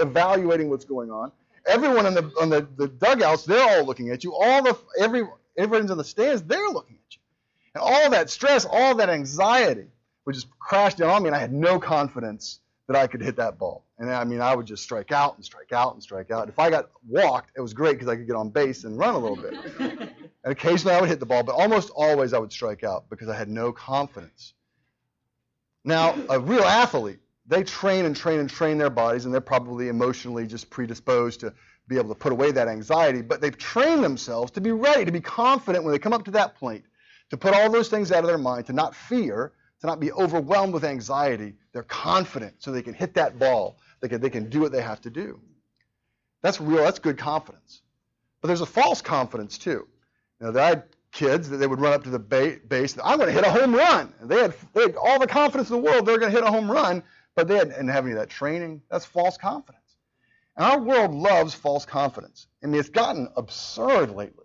evaluating what's going on. Everyone on the dugouts, they're all looking at you. Everyone's in the stands, they're looking at you. And all that stress, all that anxiety would just crash down on me, and I had no confidence that I could hit that ball. And I mean, I would just strike out and strike out and strike out. If I got walked, it was great because I could get on base and run a little bit. And occasionally I would hit the ball, but almost always I would strike out because I had no confidence. Now, a real athlete, they train and train and train their bodies, and they're probably emotionally just predisposed to be able to put away that anxiety, but they've trained themselves to be ready, to be confident when they come up to that point, to put all those things out of their mind, to not fear, to not be overwhelmed with anxiety. They're confident so they can hit that ball. They can do what they have to do. That's good confidence. But there's a false confidence too. You know, I had kids that they would run up to the base, I'm going to hit a home run. And they had all the confidence in the world they're going to hit a home run, but they didn't have any of that training. That's false confidence. And our world loves false confidence. I mean, it's gotten absurd lately.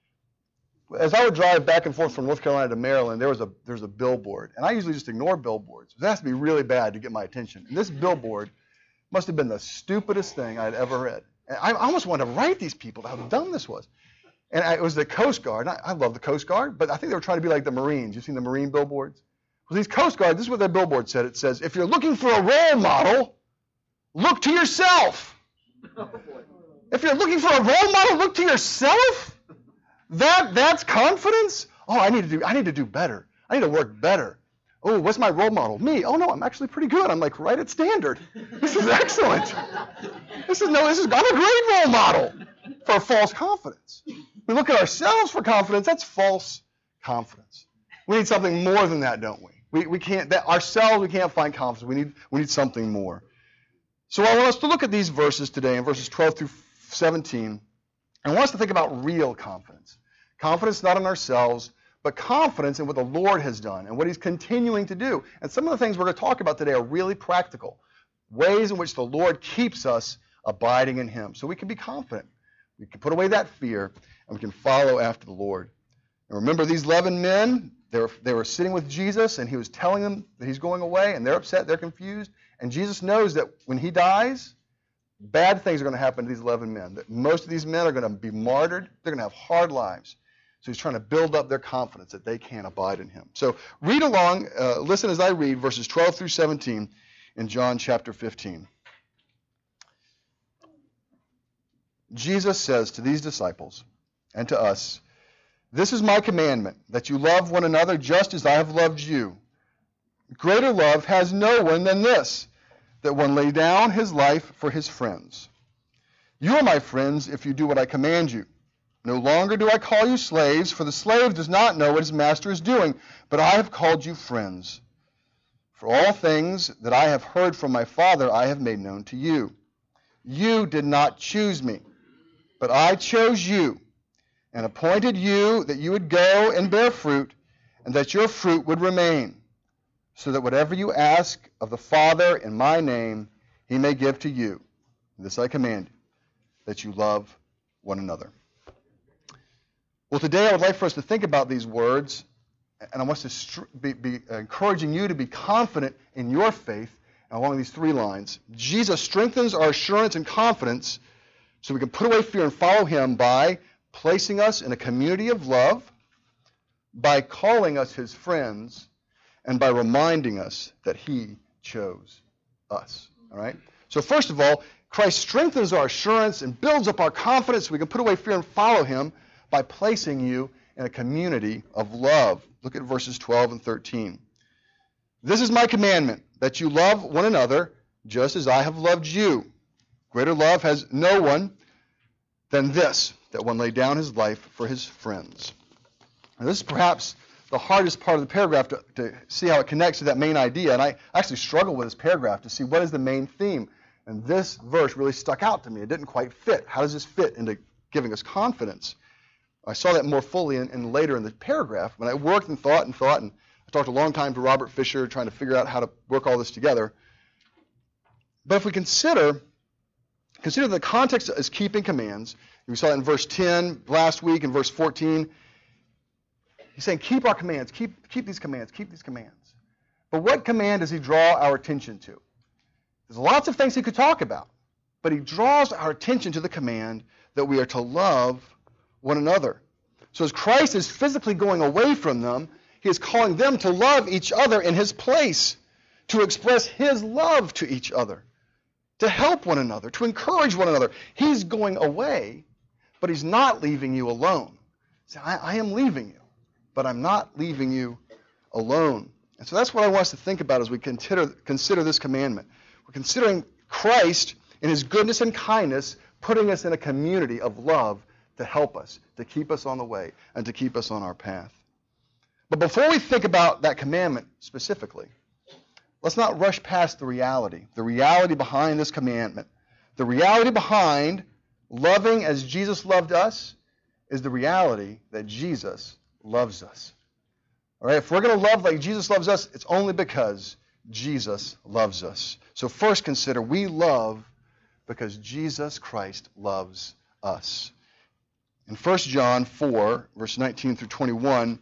As I would drive back and forth from North Carolina to Maryland, there's a billboard. And I usually just ignore billboards. It has to be really bad to get my attention. And this billboard must have been the stupidest thing I'd ever read. And I almost wanted to write these people how dumb this was. And it was the Coast Guard. I love the Coast Guard, but I think they were trying to be like the Marines. You've seen the Marine billboards? Well, these Coast Guard, this is what their billboard said. It says, if you're looking for a role model, look to yourself. If you're looking for a role model, look to yourself? That's confidence? Oh, I need to do better. I need to work better. Oh, what's my role model? Me. Oh no, I'm actually pretty good. I'm like right at standard. This is excellent. I'm a great role model for false confidence. We look at ourselves for confidence. That's false confidence. We need something more than that, don't we? We can't find confidence. We need something more. So I want us to look at these verses today in verses 12 through 17. I want us to think about real confidence. Confidence not in ourselves, but confidence in what the Lord has done and what he's continuing to do. And some of the things we're going to talk about today are really practical, ways in which the Lord keeps us abiding in him. So we can be confident. We can put away that fear, and we can follow after the Lord. And remember, these 11 men, they were sitting with Jesus, and he was telling them that he's going away, and they're upset, they're confused. And Jesus knows that when he dies, bad things are going to happen to these 11 men. That most of these men are going to be martyred. They're going to have hard lives. So he's trying to build up their confidence that they can abide in him. So read along, listen as I read verses 12 through 17 in John chapter 15. Jesus says to these disciples and to us, "This is my commandment, that you love one another just as I have loved you. Greater love has no one than this, that one lay down his life for his friends. You are my friends if you do what I command you. No longer do I call you slaves, for the slave does not know what his master is doing, but I have called you friends. For all things that I have heard from my Father I have made known to you. You did not choose me, but I chose you, and appointed you that you would go and bear fruit, and that your fruit would remain, so that whatever you ask of the Father in my name, he may give to you. This I command you, that you love one another." Well, today I would like for us to think about these words, and I want to be encouraging you to be confident in your faith along these three lines. Jesus strengthens our assurance and confidence so we can put away fear and follow him by placing us in a community of love, by calling us his friends, and by reminding us that he chose us. All right? So first of all, Christ strengthens our assurance and builds up our confidence so we can put away fear and follow him by placing you in a community of love. Look at verses 12 and 13. "This is my commandment, that you love one another just as I have loved you. Greater love has no one than this, that one lay down his life for his friends." Now, this is perhaps the hardest part of the paragraph to see how it connects to that main idea. And I actually struggled with this paragraph to see what is the main theme. And this verse really stuck out to me. It didn't quite fit. How does this fit into giving us confidence? I saw that more fully in later in the paragraph when I worked and thought, and I talked a long time to Robert Fisher trying to figure out how to work all this together. But if we consider the context as keeping commands, we saw that in verse 10 last week, in verse 14, he's saying keep our commands, keep these commands, keep these commands. But what command does he draw our attention to? There's lots of things he could talk about. but he draws our attention to the command that we are to love one another. So as Christ is physically going away from them, he is calling them to love each other in his place, to express his love to each other, to help one another, to encourage one another. He's going away, but he's not leaving you alone. See, I am leaving you, but I'm not leaving you alone. And so that's what I want us to think about as we consider this commandment. We're considering Christ in his goodness and kindness, putting us in a community of love to help us, to keep us on the way, and to keep us on our path. But before we think about that commandment specifically, let's not rush past the reality behind this commandment. The reality behind loving as Jesus loved us is the reality that Jesus loves us. All right, if we're going to love like Jesus loves us, it's only because Jesus loves us. So first consider, we love because Jesus Christ loves us. In 1 John 4, verse 19 through 21,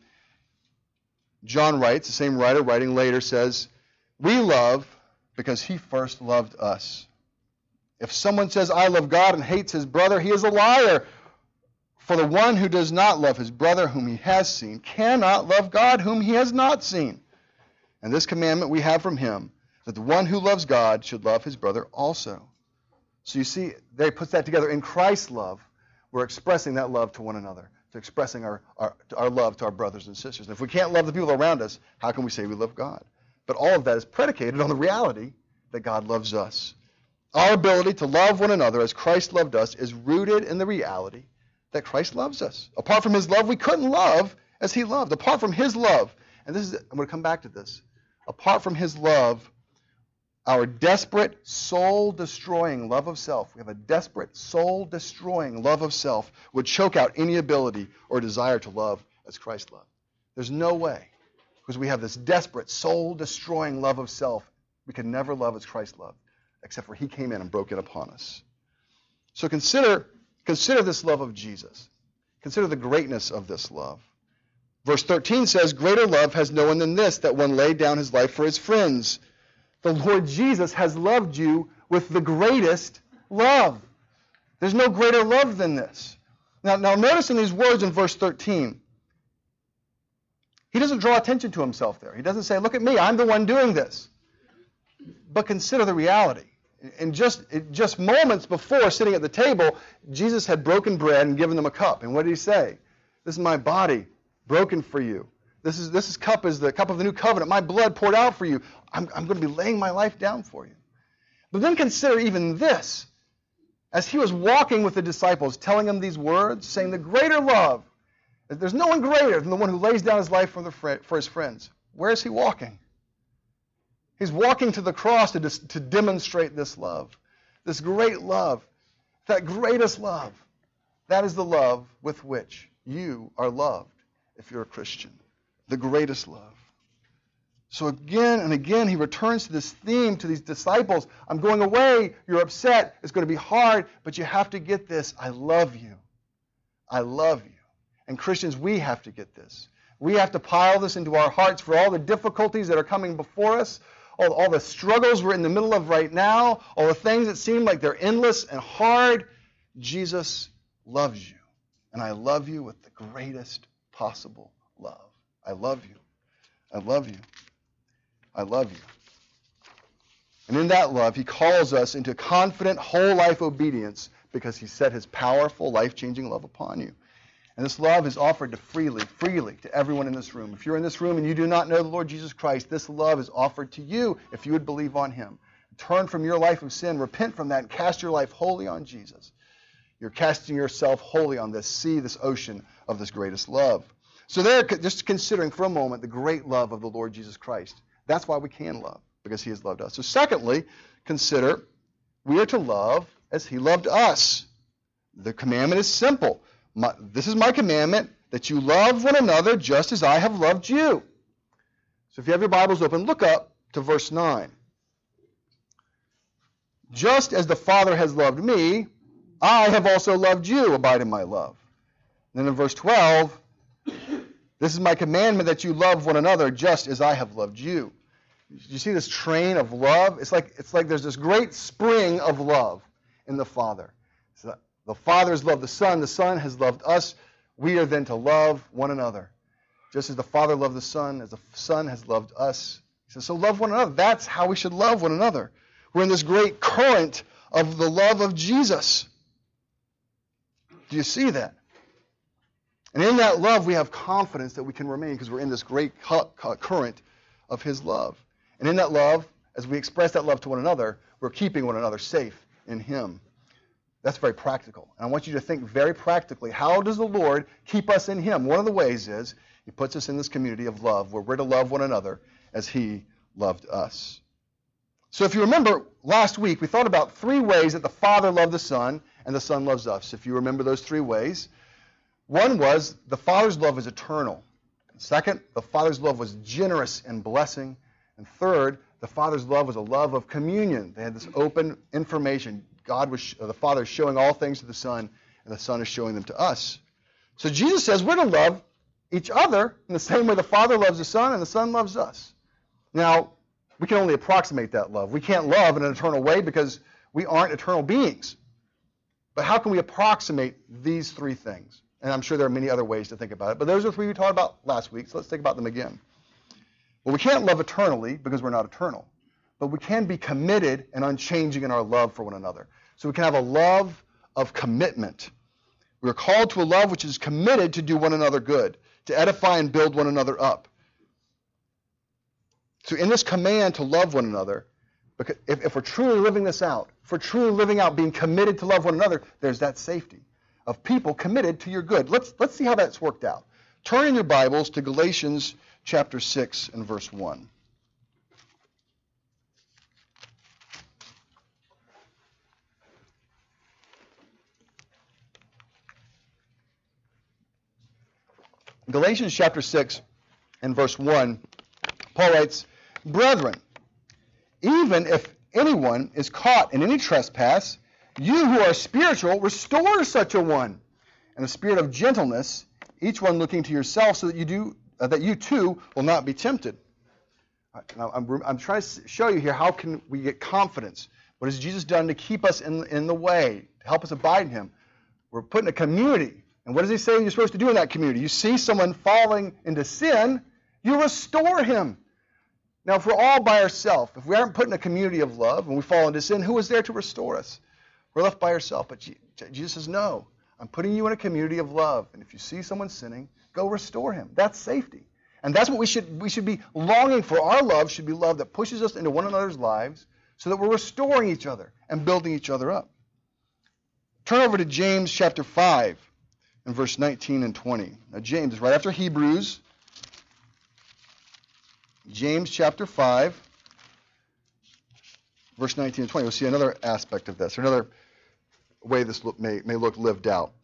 John writes, the same writer writing later says, we love because he first loved us. If someone says, I love God and hates his brother, he is a liar. For the one who does not love his brother whom he has seen cannot love God whom he has not seen. And this commandment we have from him, that the one who loves God should love his brother also. So you see, they put that together. In Christ's love, we're expressing that love to one another, to expressing our love to our brothers and sisters. And if we can't love the people around us, how can we say we love God? But all of that is predicated on the reality that God loves us. Our ability to love one another as Christ loved us is rooted in the reality that Christ loves us. Apart from his love, we couldn't love as he loved. Apart from his love, and I'm going to come back to this. Apart from his love, our desperate, soul-destroying love of self, we have a desperate, soul-destroying love of self, would choke out any ability or desire to love as Christ loved. There's no way, because we have this desperate, soul-destroying love of self, we can never love as Christ loved, except for he came in and broke it upon us. So consider this love of Jesus. Consider the greatness of this love. Verse 13 says, greater love has no one than this, that one laid down his life for his friends. The Lord Jesus has loved you with the greatest love. There's no greater love than this. Now notice in these words in verse 13, he doesn't draw attention to himself there. He doesn't say, look at me, I'm the one doing this. But consider the reality. And just moments before sitting at the table, Jesus had broken bread and given them a cup. And what did he say? This is my body broken for you. This cup is the cup of the new covenant, my blood poured out for you. I'm going to be laying my life down for you. But then consider even this. As he was walking with the disciples, telling them these words, saying the greater love, there's no one greater than the one who lays down his life for his friends. Where is he walking? He's walking to the cross to demonstrate this love, this great love, that greatest love. That is the love with which you are loved if you're a Christian, the greatest love. So again and again, he returns to this theme to these disciples. I'm going away. You're upset. It's going to be hard, but you have to get this. I love you. I love you. And Christians, we have to get this. We have to pile this into our hearts for all the difficulties that are coming before us, all the struggles we're in the middle of right now, all the things that seem like they're endless and hard. Jesus loves you. And I love you with the greatest possible love. I love you. I love you. I love you. And in that love, he calls us into confident, whole life obedience because he set his powerful, life-changing love upon you. And this love is offered freely to everyone in this room. If you're in this room and you do not know the Lord Jesus Christ, this love is offered to you if you would believe on him. Turn from your life of sin, repent from that, and cast your life wholly on Jesus. You're casting yourself wholly on this sea, this ocean of this greatest love. So there, just considering for a moment the great love of the Lord Jesus Christ. That's why we can love, because he has loved us. So secondly, consider we are to love as he loved us. The commandment is simple. This is my commandment, that you love one another just as I have loved you. So if you have your Bibles open, look up to verse 9. Just as the Father has loved me, I have also loved you. Abide in my love. And then in verse 12, this is my commandment, that you love one another just as I have loved you. You see this train of love? It's like there's this great spring of love. in the Father. So the Father has loved the Son has loved us. We are then to love one another. Just as the Father loved the Son, as the Son has loved us. He says, so love one another. That's how we should love one another. We're in this great current of the love of Jesus. Do you see that? And in that love, we have confidence that we can remain because we're in this great current of his love. And in that love, as we express that love to one another, we're keeping one another safe in him. That's very practical. And I want you to think very practically, how does the Lord keep us in him? One of the ways is he puts us in this community of love where we're to love one another as he loved us. So if you remember, last week we thought about 3 ways that the Father loved the Son and the Son loves us. If you remember those 3 ways, one was the Father's love is eternal. Second, the Father's love was generous and blessing. And third, the Father's love was a love of communion. They had this open information. The Father is showing all things to the Son, and the Son is showing them to us. So Jesus says we're to love each other in the same way the Father loves the Son and the Son loves us. Now, we can only approximate that love. We can't love in an eternal way because we aren't eternal beings. But how can we approximate these 3 things? And I'm sure there are many other ways to think about it. But those are 3 we talked about last week, so let's think about them again. Well, we can't love eternally because we're not eternal. But we can be committed and unchanging in our love for one another. So we can have a love of commitment. We are called to a love which is committed to do one another good, to edify and build one another up. So in this command to love one another, because if we're truly living this out, if we're truly living out being committed to love one another, there's that safety of people committed to your good. Let's see how that's worked out. Turn in your Bibles to Galatians chapter 6 and verse 1. Galatians chapter 6 and verse 1, Paul writes, Brethren, even if anyone is caught in any trespass, you who are spiritual, restore such a one. And a spirit of gentleness, each one looking to yourself, so that you too will not be tempted. Now, I'm trying to show you here how can we get confidence. What has Jesus done to keep us in the way, to help us abide in him? We're put in a community. And what does he say you're supposed to do in that community? You see someone falling into sin, you restore him. Now, if we're all by ourselves, if we aren't put in a community of love and we fall into sin, who is there to restore us? We're left by ourselves. But Jesus says, no, I'm putting you in a community of love. And if you see someone sinning, go restore him. That's safety. And that's what we should be longing for. Our love should be love that pushes us into one another's lives so that we're restoring each other and building each other up. Turn over to James chapter 5 and verse 19 and 20. Now, James is right after Hebrews. James chapter 5, verse 19 and 20. We'll see another aspect of this, or another way this may look lived out.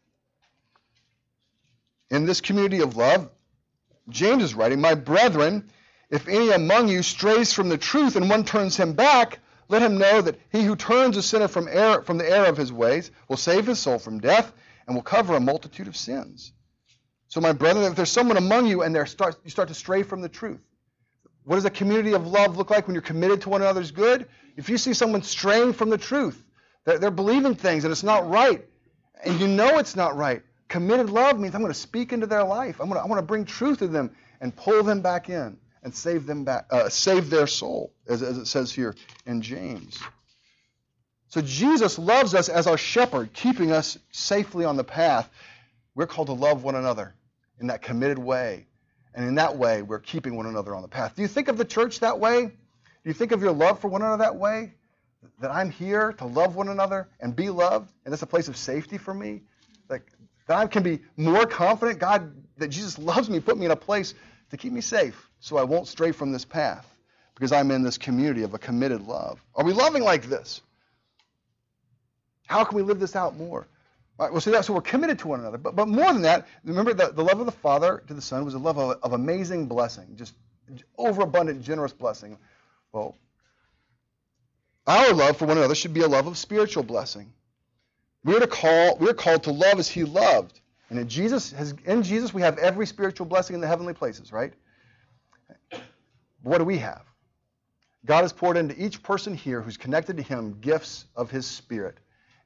In this community of love, James is writing, My brethren, if any among you strays from the truth and one turns him back, let him know that he who turns a sinner from the error of his ways will save his soul from death and will cover a multitude of sins. So, my brethren, if there's someone among you and you start to stray from the truth, what does a community of love look like when you're committed to one another's good? If you see someone straying from the truth, they're believing things and it's not right, and you know it's not right, committed love means I'm going to speak into their life. I want to bring truth to them and pull them back in and save their soul, as it says here in James. So Jesus loves us as our shepherd, keeping us safely on the path. We're called to love one another in that committed way. And in that way, we're keeping one another on the path. Do you think of the church that way? Do you think of your love for one another that way? That I'm here to love one another and be loved, and that's a place of safety for me? That I can be more confident, God, that Jesus loves me, put me in a place to keep me safe so I won't stray from this path because I'm in this community of a committed love. Are we loving like this? How can we live this out more? All right, well, so we're committed to one another. But more than that, remember that the love of the Father to the Son was a love of amazing blessing, just overabundant, generous blessing. Well, our love for one another should be a love of spiritual blessing. We're called to love as he loved. And in Jesus we have every spiritual blessing in the heavenly places, right? What do we have? God has poured into each person here who's connected to him gifts of his Spirit.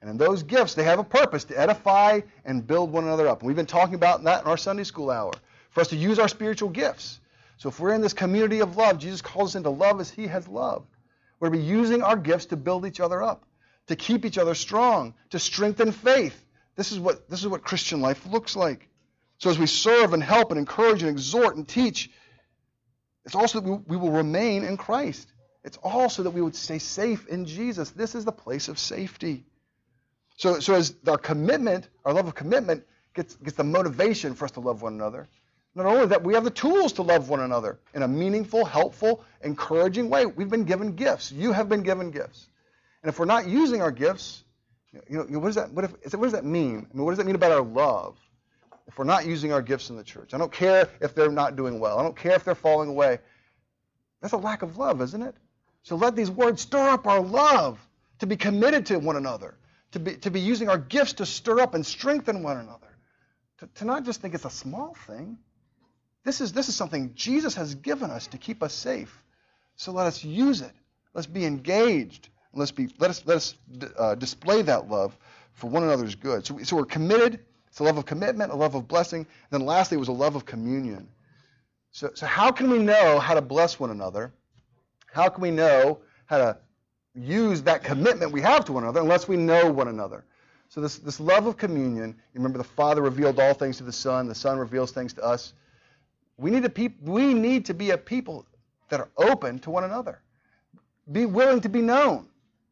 And in those gifts, they have a purpose to edify and build one another up. And we've been talking about that in our Sunday school hour, for us to use our spiritual gifts. So if we're in this community of love, Jesus calls us into love as he has loved. We're to be using our gifts to build each other up, to keep each other strong, to strengthen faith. This is what Christian life looks like. So as we serve and help and encourage and exhort and teach, it's also that we will remain in Christ. It's also that we would stay safe in Jesus. This is the place of safety. So as our commitment, our love of commitment, gets the motivation for us to love one another, not only that, we have the tools to love one another in a meaningful, helpful, encouraging way. We've been given gifts. You have been given gifts. And if we're not using our gifts, what does that mean? I mean, what does that mean about our love if we're not using our gifts in the church? I don't care if they're not doing well. I don't care if they're falling away. That's a lack of love, isn't it? So let these words stir up our love to be committed to one another, to be using our gifts to stir up and strengthen one another, to not just think it's a small thing. This is something Jesus has given us to keep us safe. So let us use it. Let's be engaged. Let us display that love for one another's good. So we're committed. It's a love of commitment, a love of blessing. And then lastly, it was a love of communion. So how can we know how to bless one another? How can we know how to use that commitment we have to one another unless we know one another? So this love of communion, you remember the Father revealed all things to the Son reveals things to us. We need to be a people that are open to one another. Be willing to be known.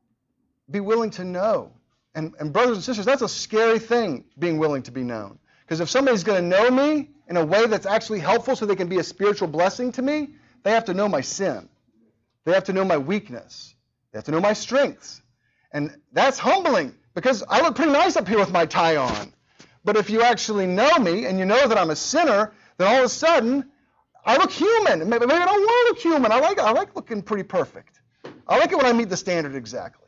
Be willing to know. And brothers and sisters, that's a scary thing, being willing to be known. Because if somebody's going to know me in a way that's actually helpful so they can be a spiritual blessing to me, they have to know my sin. They have to know my weakness. They have to know my strengths. And that's humbling, because I look pretty nice up here with my tie on. But if you actually know me and you know that I'm a sinner, then all of a sudden, I look human. Maybe I don't want to look human. I like looking pretty perfect. I like it when I meet the standard exactly.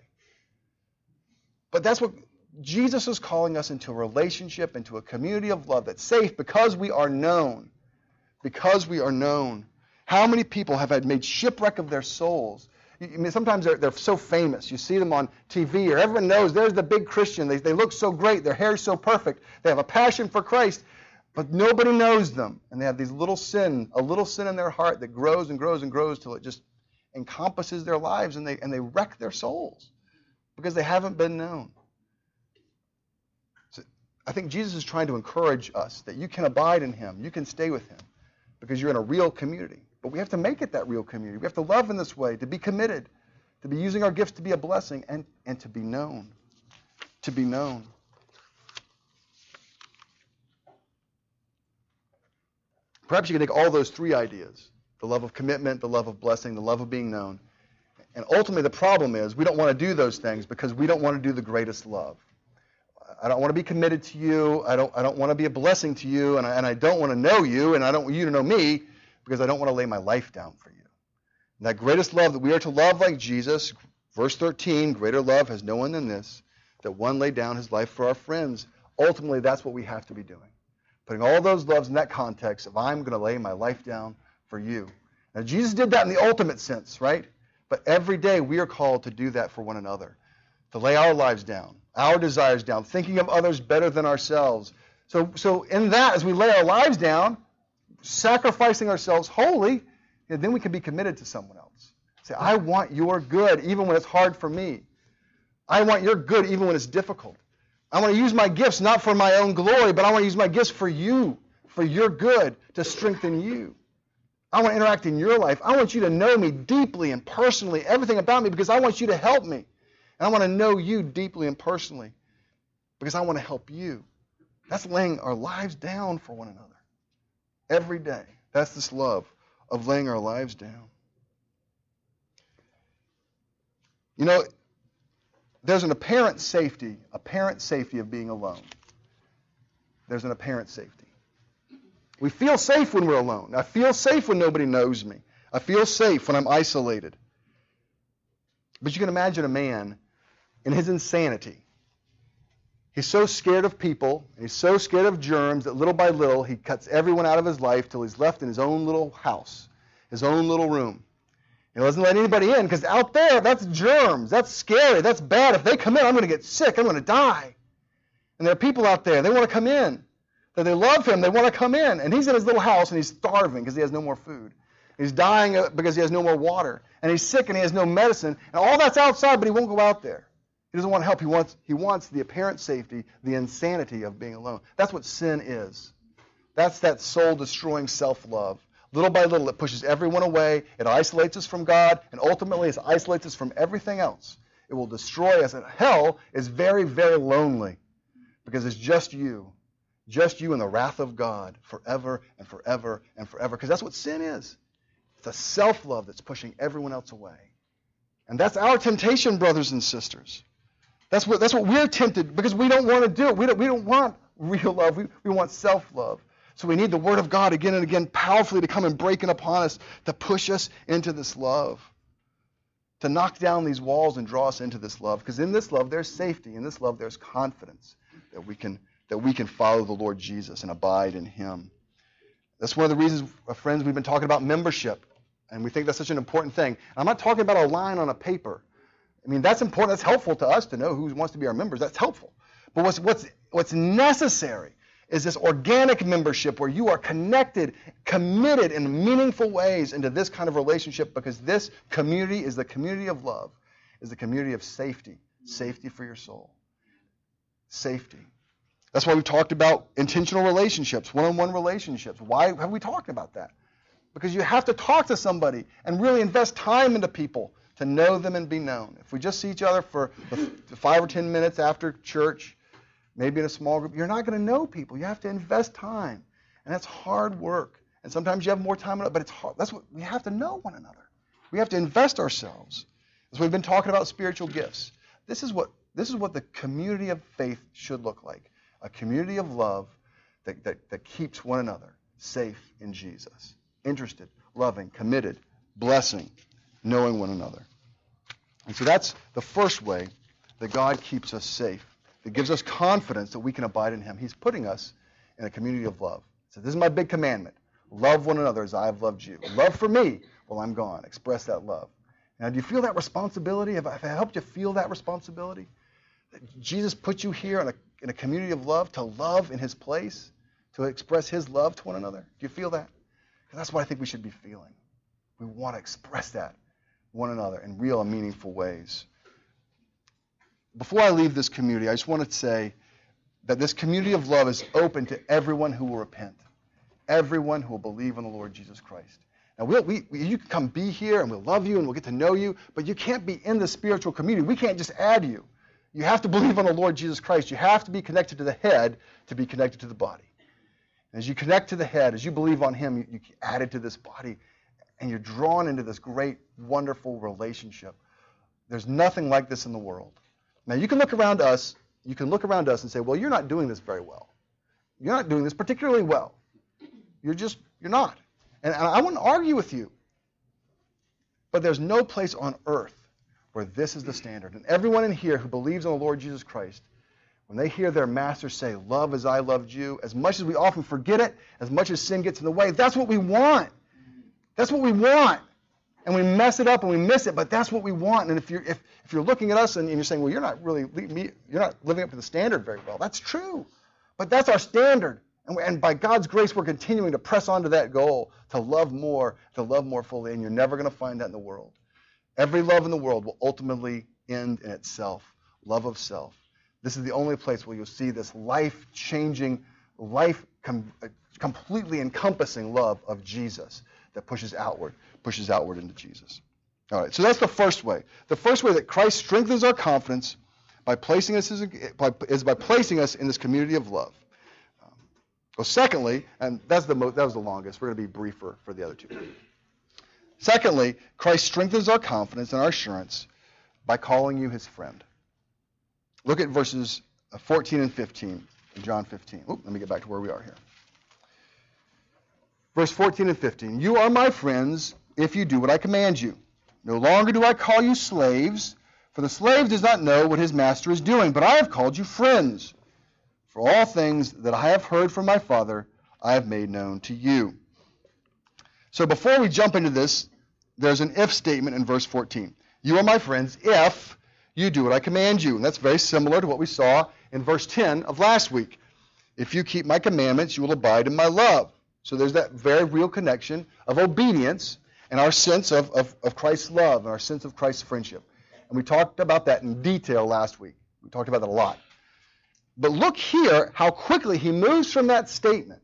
But that's what Jesus is calling us into, a relationship, into a community of love that's safe because we are known. Because we are known. How many people have made shipwreck of their souls? I mean, sometimes they're so famous. You see them on TV, or everyone knows there's the big Christian. They look so great. Their hair's so perfect. They have a passion for Christ. But nobody knows them, and they have a little sin in their heart that grows and grows and grows till it just encompasses their lives, and they wreck their souls because they haven't been known. So I think Jesus is trying to encourage us that you can abide in him, you can stay with him, because you're in a real community. But we have to make it that real community. We have to love in this way, to be committed, to be using our gifts to be a blessing, and to be known. To be known. Perhaps you can take all those three ideas, the love of commitment, the love of blessing, the love of being known, and ultimately the problem is we don't want to do those things because we don't want to do the greatest love. I don't want to be committed to you. I don't want to be a blessing to you, and I don't want to know you, and I don't want you to know me because I don't want to lay my life down for you. And that greatest love that we are to love like Jesus, verse 13, greater love has no one than this, that one laid down his life for our friends. Ultimately, that's what we have to be doing. Putting all those loves in that context of I'm going to lay my life down for you. Now, Jesus did that in the ultimate sense, right? But every day we are called to do that for one another, to lay our lives down, our desires down, thinking of others better than ourselves. So in that, as we lay our lives down, sacrificing ourselves wholly, then we can be committed to someone else. Say, I want your good even when it's hard for me. I want your good even when it's difficult. I want to use my gifts not for my own glory, but I want to use my gifts for you, for your good, to strengthen you. I want to interact in your life. I want you to know me deeply and personally, everything about me, because I want you to help me. And I want to know you deeply and personally because I want to help you. That's laying our lives down for one another every day. That's this love of laying our lives down. You know, there's an apparent safety of being alone. There's an apparent safety. We feel safe when we're alone. I feel safe when nobody knows me. I feel safe when I'm isolated. But you can imagine a man in his insanity. He's so scared of people, and he's so scared of germs that little by little he cuts everyone out of his life till he's left in his own little house, his own little room. He doesn't let anybody in because out there, that's germs. That's scary. That's bad. If they come in, I'm going to get sick. I'm going to die. And there are people out there, they want to come in. That they love him, they want to come in. And he's in his little house and he's starving because he has no more food. He's dying because he has no more water. And he's sick and he has no medicine. And all that's outside, but he won't go out there. He doesn't want help. He wants the apparent safety, the insanity of being alone. That's what sin is. That's that soul-destroying self-love. Little by little, it pushes everyone away. It isolates us from God. And ultimately, it isolates us from everything else. It will destroy us. And hell is very, very lonely because it's just you. Just you and the wrath of God forever and forever and forever. Because that's what sin is. It's a self-love that's pushing everyone else away. And that's our temptation, brothers and sisters. That's what we're tempted because we don't want to do it. We don't want real love. We want self-love. So we need the Word of God again and again powerfully to come and break in upon us, to push us into this love, to knock down these walls and draw us into this love. Because in this love, there's safety. In this love, there's confidence that we can follow the Lord Jesus and abide in him. That's one of the reasons, friends, we've been talking about membership. And we think that's such an important thing. I'm not talking about a line on a paper. I mean, that's important. That's helpful to us to know who wants to be our members. That's helpful. But what's necessary is this organic membership where you are connected, committed in meaningful ways into this kind of relationship, because this community is the community of love, is the community of safety for your soul. Safety. That's why we talked about intentional relationships, one-on-one relationships. Why have we talked about that? Because you have to talk to somebody and really invest time into people to know them and be known. If we just see each other for 5 or 10 minutes after church, maybe in a small group, you're not going to know people. You have to invest time, and that's hard work. And sometimes you have more time, but it's hard. That's what we have to know one another. We have to invest ourselves. As we've been talking about spiritual gifts, this is what the community of faith should look like. A community of love that keeps one another safe in Jesus. Interested, loving, committed, blessing, knowing one another. And so that's the first way that God keeps us safe. It gives us confidence that we can abide in him. He's putting us in a community of love. So this is my big commandment. Love one another as I have loved you. Love for me, well, I'm gone. Express that love. Now, do you feel that responsibility? Have I helped you feel that responsibility? That Jesus put you here in a community of love, to love in his place, to express his love to one another? Do you feel that? Because that's what I think we should be feeling. We want to express that one another in real and meaningful ways. Before I leave this community, I just want to say that this community of love is open to everyone who will repent, everyone who will believe in the Lord Jesus Christ. Now, you can come be here, and we'll love you, and we'll get to know you, but you can't be in the spiritual community. We can't just add you. You have to believe on the Lord Jesus Christ. You have to be connected to the head to be connected to the body. And as you connect to the head, as you believe on him, you added to this body, and you're drawn into this great, wonderful relationship. There's nothing like this in the world. Now, you can look around us and say, well, you're not doing this very well. You're not doing this particularly well. You're not. And I wouldn't argue with you. But there's no place on earth where this is the standard. And everyone in here who believes in the Lord Jesus Christ, when they hear their master say, love as I loved you, as much as we often forget it, as much as sin gets in the way, that's what we want. That's what we want. And we mess it up and we miss it, but that's what we want. And if you're looking at us and you're saying, well, you're not living up to the standard very well, that's true. But that's our standard. And by God's grace, we're continuing to press on to that goal, to love more fully, and you're never going to find that in the world. Every love in the world will ultimately end in itself, love of self. This is the only place where you'll see this life-changing, completely encompassing love of Jesus that pushes outward into Jesus. All right, so that's the first way. The first way that Christ strengthens our confidence by placing us by placing us in this community of love. Well, secondly, and that was the longest. We're going to be briefer for the other two. Secondly, Christ strengthens our confidence and our assurance by calling you his friend. Look at verses 14 and 15 in John 15. Let me get back to where we are here. Verse 14 and 15. You are my friends if you do what I command you. No longer do I call you slaves, for the slave does not know what his master is doing, but I have called you friends. For all things that I have heard from my Father, I have made known to you. So before we jump into this, there's an if statement in verse 14. You are my friends if you do what I command you. And that's very similar to what we saw in verse 10 of last week. If you keep my commandments, you will abide in my love. So there's that very real connection of obedience and our sense of Christ's love and our sense of Christ's friendship. And we talked about that in detail last week. We talked about that a lot. But look here how quickly he moves from that statement.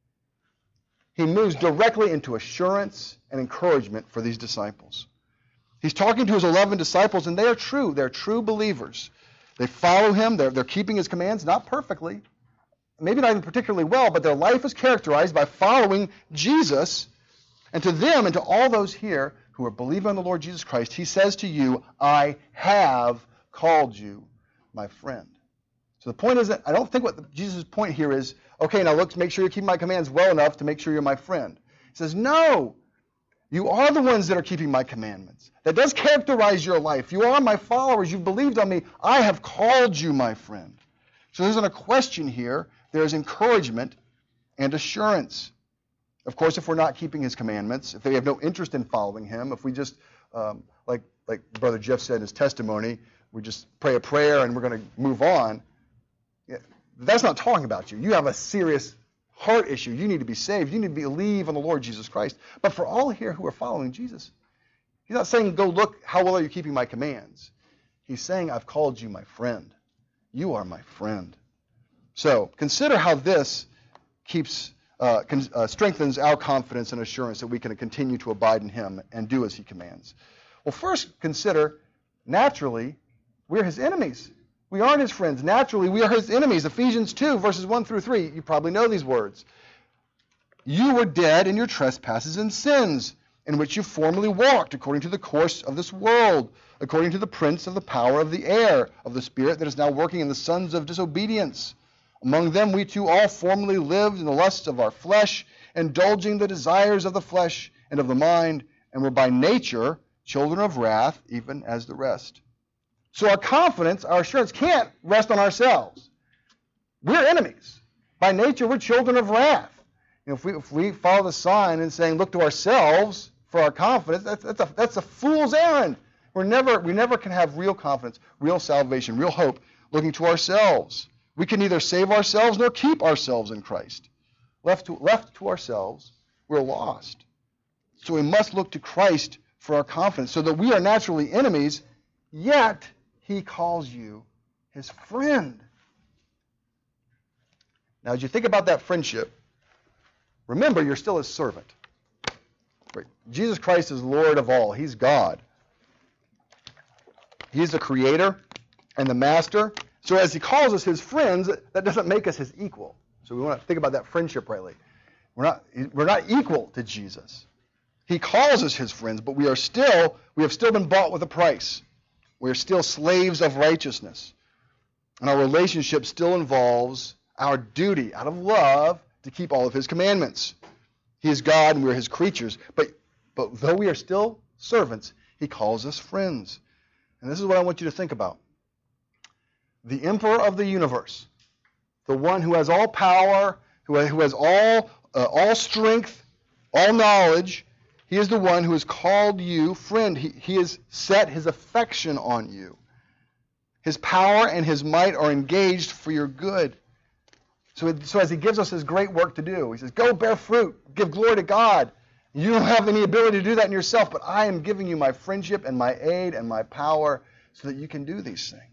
He moves directly into assurance and encouragement for these disciples. He's talking to his 11 disciples, and they are true. They're true believers. They follow him. They're keeping his commands, not perfectly, maybe not even particularly well, but their life is characterized by following Jesus. And to them and to all those here who are believing on the Lord Jesus Christ, he says to you, I have called you my friend. So the point is that I don't think what Jesus' point here is, okay, now let's make sure you keep my commands well enough to make sure you're my friend. He says, no, you are the ones that are keeping my commandments. That does characterize your life. You are my followers. You've believed on me. I have called you my friend. So there isn't a question here. There's encouragement and assurance. Of course, if we're not keeping his commandments, if they have no interest in following him, if we just, like Brother Jeff said in his testimony, we just pray a prayer and we're going to move on, that's not talking about you. You have a serious heart issue. You need to be saved. You need to believe on the Lord Jesus Christ. But for all here who are following Jesus, he's not saying, go look, how well are you keeping my commands? He's saying, I've called you my friend. You are my friend. So consider how this strengthens our confidence and assurance that we can continue to abide in him and do as he commands. Well, first consider, naturally, we're his enemies. We aren't his friends. Naturally, we are his enemies. Ephesians 2, verses 1 through 3. You probably know these words. You were dead in your trespasses and sins, in which you formerly walked according to the course of this world, according to the prince of the power of the air, of the spirit that is now working in the sons of disobedience. Among them we too all formerly lived in the lusts of our flesh, indulging the desires of the flesh and of the mind, and were by nature children of wrath, even as the rest. So our confidence, our assurance can't rest on ourselves. We're enemies. By nature, we're children of wrath. If we follow the sign and saying, look to ourselves for our confidence, that's a fool's errand. We never can have real confidence, real salvation, real hope looking to ourselves. We can neither save ourselves nor keep ourselves in Christ. Left to ourselves, we're lost. So we must look to Christ for our confidence, so that we are naturally enemies, yet he calls you his friend. Now, as you think about that friendship, remember you're still his servant. Right? Jesus Christ is Lord of all. He's God. He's the creator and the master. So as he calls us his friends, that doesn't make us his equal. So we want to think about that friendship rightly. We're not equal to Jesus. He calls us his friends, but we have still been bought with a price. We are still slaves of righteousness. And our relationship still involves our duty out of love to keep all of his commandments. He is God and we're his creatures. But though we are still servants, he calls us friends. And this is what I want you to think about. The emperor of the universe, the one who has all power, who has all strength, all knowledge, he is the one who has called you friend. He has set his affection on you. His power and his might are engaged for your good. So as he gives us his great work to do, he says, go bear fruit, give glory to God. You don't have any ability to do that in yourself, but I am giving you my friendship and my aid and my power so that you can do these things.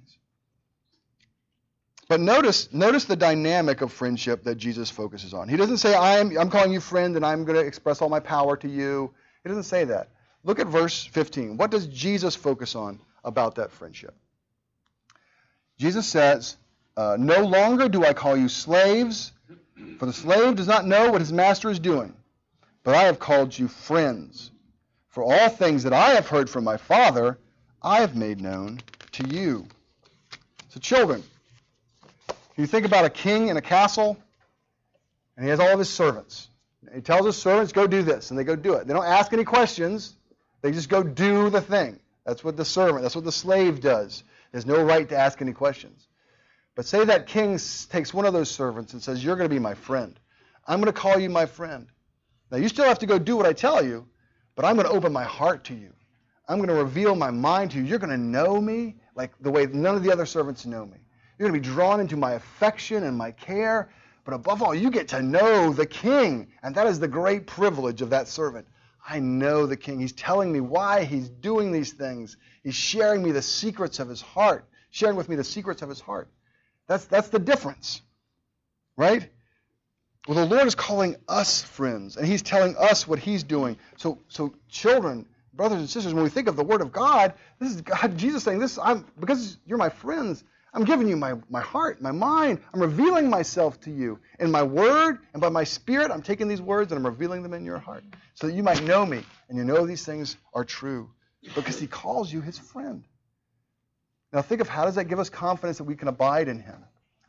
But notice the dynamic of friendship that Jesus focuses on. He doesn't say, I'm calling you friend and I'm going to express all my power to you. He doesn't say that. Look at verse 15. What does Jesus focus on about that friendship? Jesus says, no longer do I call you slaves, for the slave does not know what his master is doing. But I have called you friends. For all things that I have heard from my Father, I have made known to you. So children, you think about a king in a castle, and he has all of his servants. He tells his servants, go do this, and they go do it. They don't ask any questions. They just go do the thing. That's what the slave does. There's no right to ask any questions. But say that king takes one of those servants and says, you're going to be my friend. I'm going to call you my friend. Now, you still have to go do what I tell you, but I'm going to open my heart to you. I'm going to reveal my mind to you. You're going to know me like the way none of the other servants know me. You're going to be drawn into my affection and my care. But above all, you get to know the King. And that is the great privilege of that servant. I know the King. He's telling me why he's doing these things. He's sharing me the secrets of his heart. Sharing with me the secrets of his heart. That's the difference. Right? Well, the Lord is calling us friends. And he's telling us what he's doing. So children, brothers and sisters, when we think of the Word of God, this is God, Jesus saying, because you're my friends, I'm giving you my heart, my mind. I'm revealing myself to you in my Word and by my Spirit. I'm taking these words and I'm revealing them in your heart so that you might know me and you know these things are true because he calls you his friend. Now think of how does that give us confidence that we can abide in him?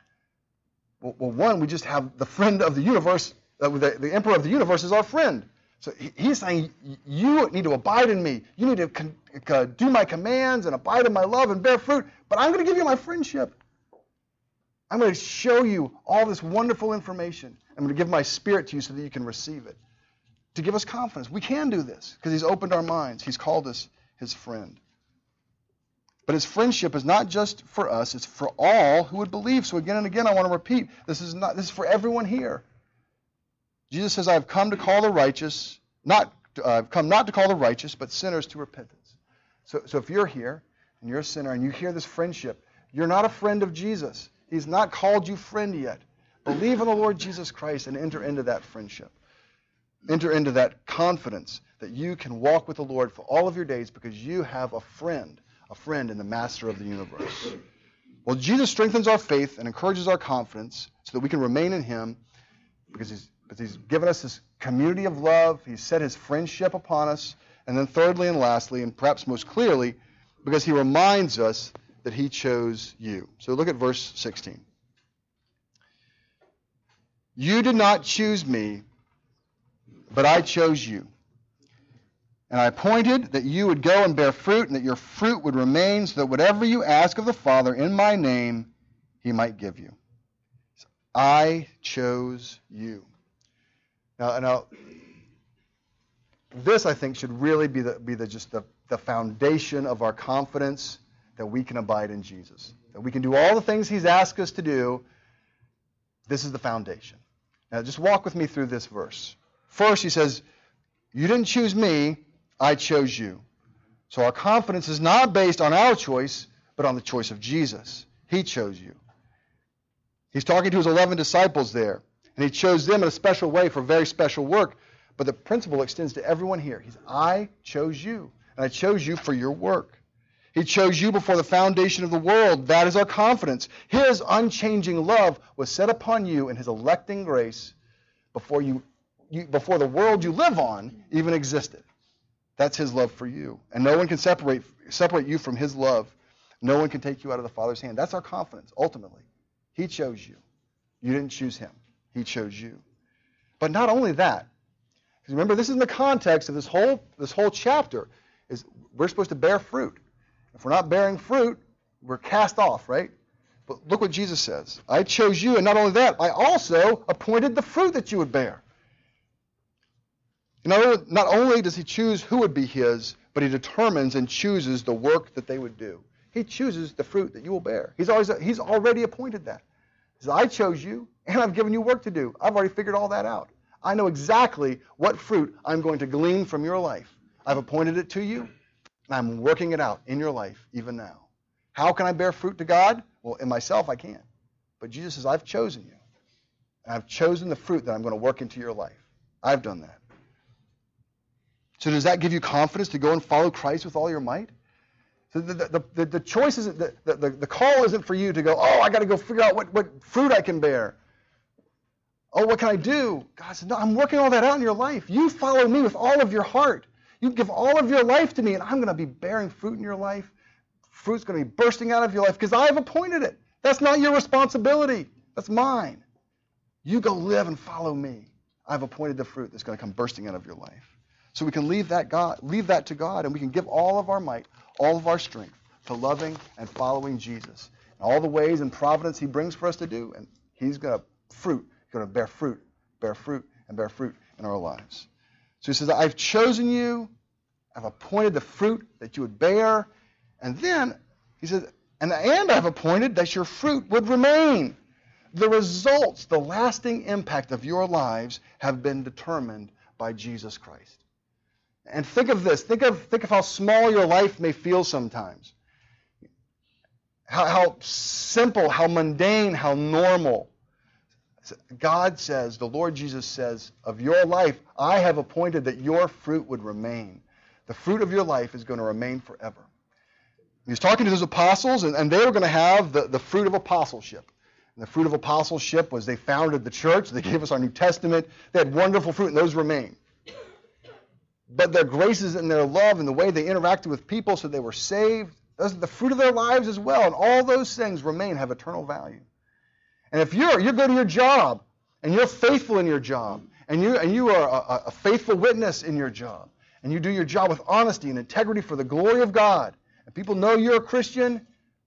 Well, one, we just have the friend of the universe, the emperor of the universe is our friend. So he's saying, you need to abide in me. You need to do my commands and abide in my love and bear fruit. But I'm going to give you my friendship. I'm going to show you all this wonderful information. I'm going to give my Spirit to you so that you can receive it. To give us confidence. We can do this because he's opened our minds. He's called us his friend. But his friendship is not just for us. It's for all who would believe. So again and again, I want to repeat, this is for everyone here. Jesus says, I've come to call the righteous, I've come not to call the righteous, but sinners to repentance. So if you're here and you're a sinner and you hear this friendship, you're not a friend of Jesus. He's not called you friend yet. Believe in the Lord Jesus Christ and enter into that friendship. Enter into that confidence that you can walk with the Lord for all of your days because you have a friend in the Master of the universe. Well, Jesus strengthens our faith and encourages our confidence so that we can remain in him because he's given us this community of love. He's set his friendship upon us. And then thirdly and lastly, and perhaps most clearly, because he reminds us that he chose you. So look at verse 16. You did not choose me, but I chose you. And I appointed that you would go and bear fruit, and that your fruit would remain, so that whatever you ask of the Father in my name, he might give you. So I chose you. Now, this I think should really be the foundation of our confidence that we can abide in Jesus, that we can do all the things he's asked us to do. This is the foundation. Now, just walk with me through this verse. First, he says, "You didn't choose me; I chose you." So our confidence is not based on our choice, but on the choice of Jesus. He chose you. He's talking to his 11 disciples there. And he chose them in a special way for very special work. But the principle extends to everyone here. I chose you. And I chose you for your work. He chose you before the foundation of the world. That is our confidence. His unchanging love was set upon you in his electing grace before the world you live on even existed. That's his love for you. And no one can separate you from his love. No one can take you out of the Father's hand. That's our confidence, ultimately. He chose you. You didn't choose him. He chose you. But not only that. Because remember, this is in the context of this whole chapter. Is we're supposed to bear fruit. If we're not bearing fruit, we're cast off, right? But look what Jesus says. I chose you, and not only that, I also appointed the fruit that you would bear. Not only does he choose who would be his, but he determines and chooses the work that they would do. He chooses the fruit that you will bear. He's already appointed that. He says, I chose you, and I've given you work to do. I've already figured all that out. I know exactly what fruit I'm going to glean from your life. I've appointed it to you, and I'm working it out in your life even now. How can I bear fruit to God? Well, in myself, I can't. But Jesus says, I've chosen you. And I've chosen the fruit that I'm going to work into your life. I've done that. So does that give you confidence to go and follow Christ with all your might? So the choice isn't, the call isn't for you to go, I got to go figure out what fruit I can bear. Oh, what can I do? God said, no, I'm working all that out in your life. You follow me with all of your heart. You give all of your life to me, and I'm going to be bearing fruit in your life. Fruit's going to be bursting out of your life because I have appointed it. That's not your responsibility. That's mine. You go live and follow me. I've appointed the fruit that's going to come bursting out of your life. So we can leave that to God, and we can give all of our might, all of our strength to loving and following Jesus. And all the ways and providence he brings for us to do, and he's going to bear fruit, and bear fruit in our lives. So he says, I've chosen you, I've appointed the fruit that you would bear. And then he says, and I've appointed that your fruit would remain. The results, the lasting impact of your lives have been determined by Jesus Christ. And think of this. Think of how small your life may feel sometimes. How simple, how mundane, how normal. God says, the Lord Jesus says, of your life, I have appointed that your fruit would remain. The fruit of your life is going to remain forever. He was talking to his apostles, and they were going to have the fruit of apostleship. And the fruit of apostleship was they founded the church. They gave us our New Testament. They had wonderful fruit, and those remain. But their graces and their love and the way they interacted with people so they were saved, those are the fruit of their lives as well. And all those things remain, have eternal value. And if you go to your job, and you're faithful in your job, and you are a faithful witness in your job, and you do your job with honesty and integrity for the glory of God, and people know you're a Christian,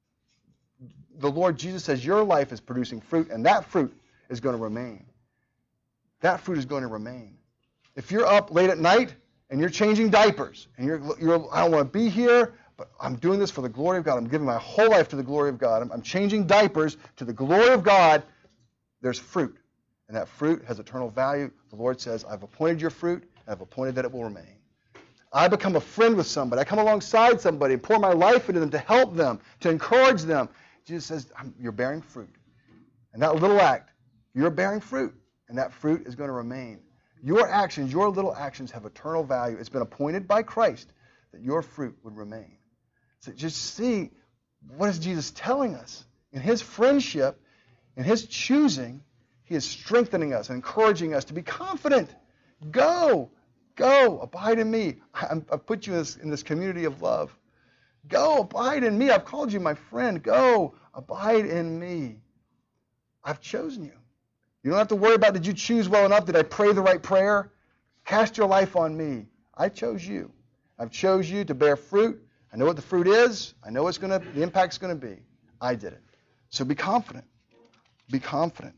the Lord Jesus says your life is producing fruit, and that fruit is going to remain. That fruit is going to remain. If you're up late at night and you're changing diapers, and you're I don't want to be here, but I'm doing this for the glory of God. I'm giving my whole life to the glory of God. I'm changing diapers to the glory of God. There's fruit, and that fruit has eternal value. The Lord says, I've appointed your fruit, and I've appointed that it will remain. I become a friend with somebody. I come alongside somebody and pour my life into them to help them, to encourage them. Jesus says, you're bearing fruit. And that little act, you're bearing fruit, and that fruit is going to remain. Your actions, your little actions have eternal value. It's been appointed by Christ that your fruit would remain. So just see, what is Jesus telling us? In his friendship, in his choosing, he is strengthening us and encouraging us to be confident. Go, abide in me. I've put you in this community of love. Go, abide in me. I've called you my friend. Go, abide in me. I've chosen you. You don't have to worry about, did you choose well enough? Did I pray the right prayer? Cast your life on me. I chose you. I've chose you to bear fruit. I know what the fruit is. I know the impact's going to be. I did it. So be confident. Be confident.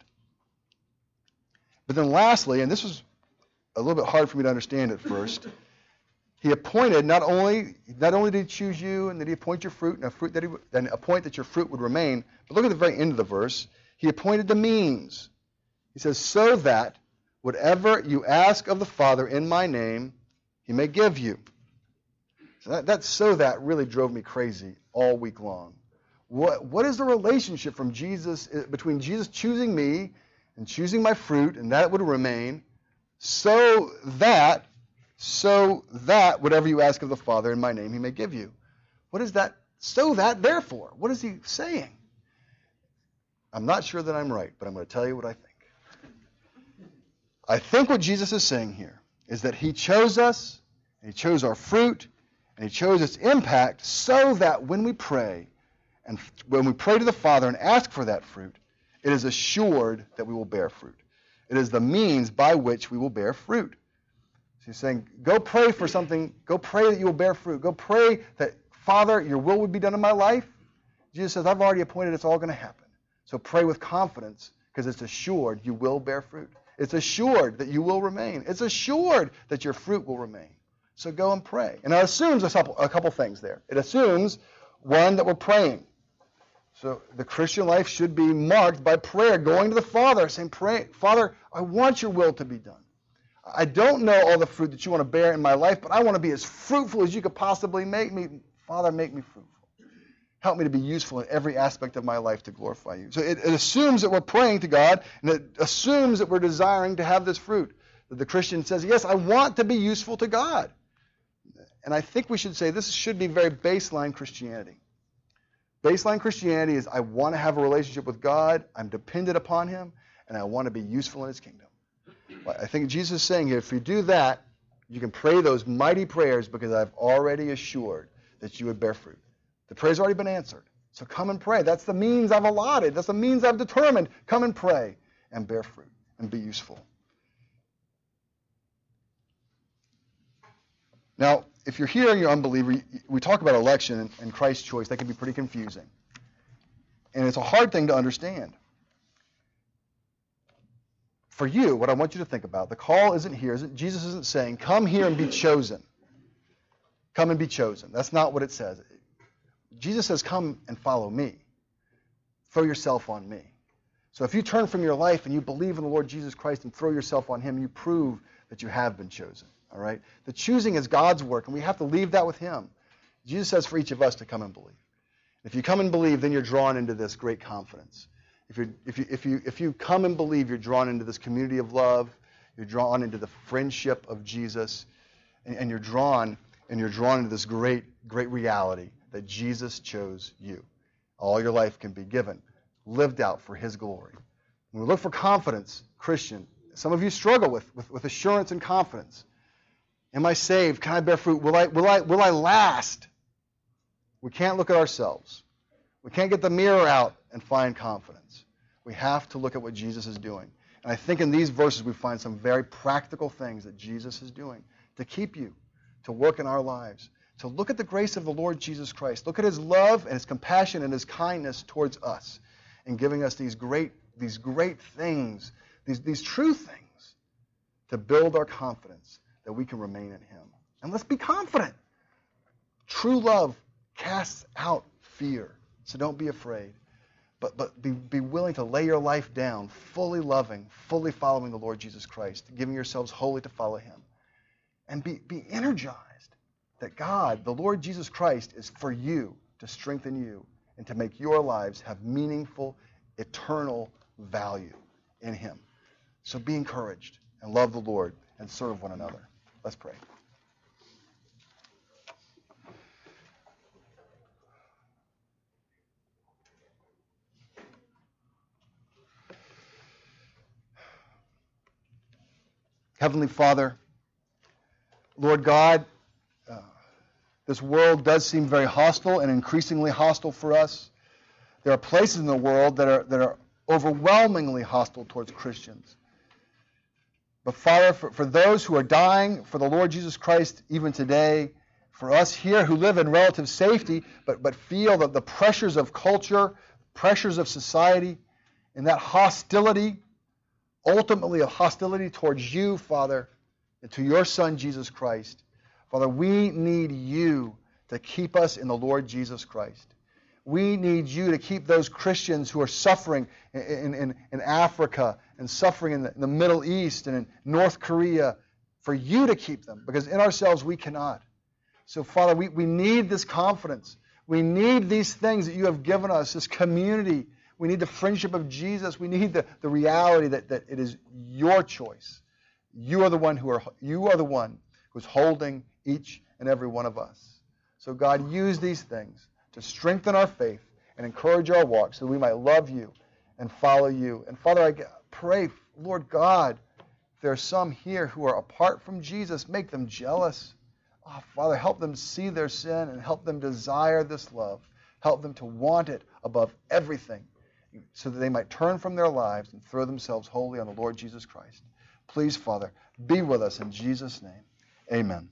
But then lastly, and this was a little bit hard for me to understand at first, he appointed, not only did he choose you and did he appoint your fruit, and appoint that your fruit would remain, but look at the very end of the verse. He appointed the means. He says, so that whatever you ask of the Father in my name, he may give you. So that really drove me crazy all week long. What is the relationship between Jesus choosing me and choosing my fruit, and that it would remain, so that whatever you ask of the Father in my name, he may give you? What is that? So that, therefore. What is he saying? I'm not sure that I'm right, but I'm going to tell you what I think. I think what Jesus is saying here is that he chose us, and he chose our fruit, and he chose its impact so that when we pray, and when we pray to the Father and ask for that fruit, it is assured that we will bear fruit. It is the means by which we will bear fruit. So he's saying, go pray for something. Go pray that you will bear fruit. Go pray that, Father, your will would be done in my life. Jesus says, I've already appointed it's all going to happen. So pray with confidence, because it's assured you will bear fruit. It's assured that you will remain. It's assured that your fruit will remain. So go and pray. And it assumes a couple things there. It assumes, one, that we're praying. So the Christian life should be marked by prayer, going to the Father, saying, Father, I want your will to be done. I don't know all the fruit that you want to bear in my life, but I want to be as fruitful as you could possibly make me. Father, make me fruitful. Help me to be useful in every aspect of my life to glorify you. So it assumes that we're praying to God, and it assumes that we're desiring to have this fruit. That the Christian says, yes, I want to be useful to God. And I think we should say this should be very baseline Christianity. Baseline Christianity is, I want to have a relationship with God, I'm dependent upon him, and I want to be useful in his kingdom. I think Jesus is saying here, if you do that, you can pray those mighty prayers, because I've already assured that you would bear fruit. The prayer's already been answered. So come and pray. That's the means I've allotted. That's the means I've determined. Come and pray and bear fruit and be useful. Now, if you're here and you're an unbeliever, we talk about election and Christ's choice. That can be pretty confusing. And it's a hard thing to understand. For you, what I want you to think about, the call isn't here. Jesus isn't saying, come here and be chosen. come and be chosen. That's not what it says. Jesus says, come and follow me. Throw yourself on me. So if you turn from your life and you believe in the Lord Jesus Christ and throw yourself on him, you prove that you have been chosen. All right? The choosing is God's work, and we have to leave that with him. Jesus says for each of us to come and believe. If you come and believe, then you're drawn into this great confidence. If you come and believe, you're drawn into this community of love. You're drawn into the friendship of Jesus, and you're drawn into this great reality that Jesus chose you. All your life can be given, lived out for his glory. When we look for confidence, Christian, some of you struggle with assurance and confidence. Am I saved? Can I bear fruit? Will I last? We can't look at ourselves. We can't get the mirror out and find confidence. We have to look at what Jesus is doing. And I think in these verses we find some very practical things that Jesus is doing to keep you, to work in our lives, to look at the grace of the Lord Jesus Christ. Look at his love and his compassion and his kindness towards us and giving us these great things, these true things to build our confidence that we can remain in him. And let's be confident. True love casts out fear. So don't be afraid. But be willing to lay your life down, fully loving, fully following the Lord Jesus Christ, giving yourselves wholly to follow him. And be energized that God, the Lord Jesus Christ, is for you, to strengthen you, and to make your lives have meaningful, eternal value in him. So be encouraged and love the Lord and serve one another. Let's pray. Heavenly Father, Lord God, this world does seem very hostile and increasingly hostile for us. There are places in the world that are overwhelmingly hostile towards Christians. But Father, for those who are dying for the Lord Jesus Christ even today, for us here who live in relative safety but feel that the pressures of culture, pressures of society, and that hostility, ultimately a hostility towards you, Father, and to your Son, Jesus Christ. Father, we need you to keep us in the Lord Jesus Christ. We need you to keep those Christians who are suffering in Africa and suffering in the Middle East and in North Korea, for you to keep them, because in ourselves we cannot. So, Father, we need this confidence. We need these things that you have given us, this community. We need the friendship of Jesus. We need the reality that it is your choice. You are the one who's holding each and every one of us. So God, use these things to strengthen our faith and encourage our walk so that we might love you and follow you. And Father, I pray, Lord God, if there are some here who are apart from Jesus, make them jealous. Oh, Father, help them see their sin and help them desire this love. Help them to want it above everything, so that they might turn from their lives and throw themselves wholly on the Lord Jesus Christ. Please, Father, be with us in Jesus' name. Amen.